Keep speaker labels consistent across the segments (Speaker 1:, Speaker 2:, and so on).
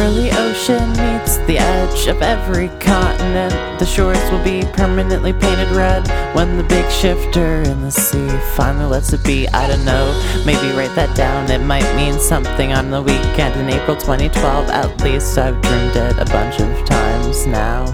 Speaker 1: Where the ocean meets the edge of every continent, the shores will be permanently painted red when the big shifter in the sea finally lets it be. I don't know, maybe write that down, it might mean something on the weekend in April 2012. At least I've dreamed it a bunch of times now.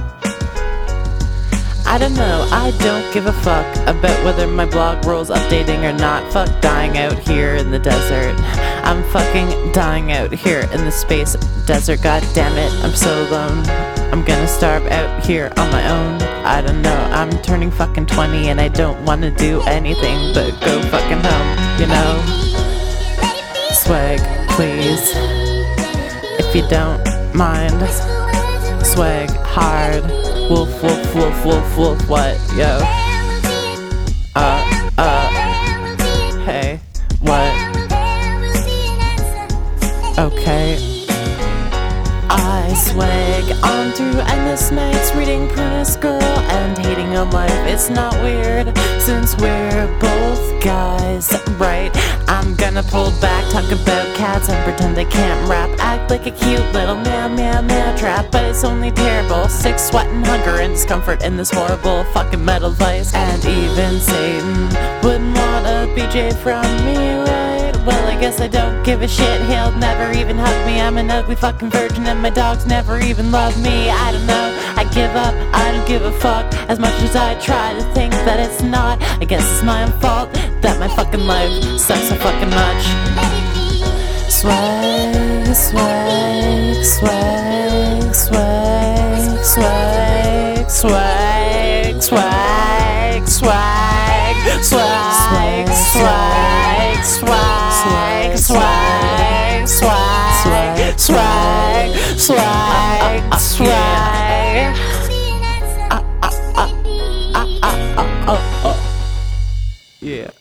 Speaker 1: I don't know, I don't give a fuck about whether my blog rolls updating or not. Fuck dying out here in the desert. I'm fucking dying out here in the space desert. God damn it, I'm so alone. I'm gonna starve out here on my own. I don't know, I'm turning fucking 20 and I don't wanna do anything but go fucking home, you know? Swag, please, if you don't mind. Swag hard. Wolf, wolf, wolf, wolf, wolf, what, yo? Hey, what? Okay. I swag on through endless nights, reading Prentice Girl and hating on life. It's not weird, since we're both guys, right? I'm gonna pull back, talk about cats and pretend I can't rap. Act like a cute little meow trap, but it's only terrible. Sick, sweat, and hunger and discomfort in this horrible fucking metal vice. And even Satan wouldn't want a BJ from me, right? Well, I guess I don't give a shit, he'll never even hug me. I'm an ugly fucking virgin and my dogs never even love me. I don't know, I give up, I don't give a fuck. As much as I try to think that it's not, I guess it's my own fault that my fucking life sucks so fucking much. Swag, swag, swag, swag, swag, swag, swag, swag, swag, swag, swag, swag, swag, swag, swag, swag, swag. Yeah.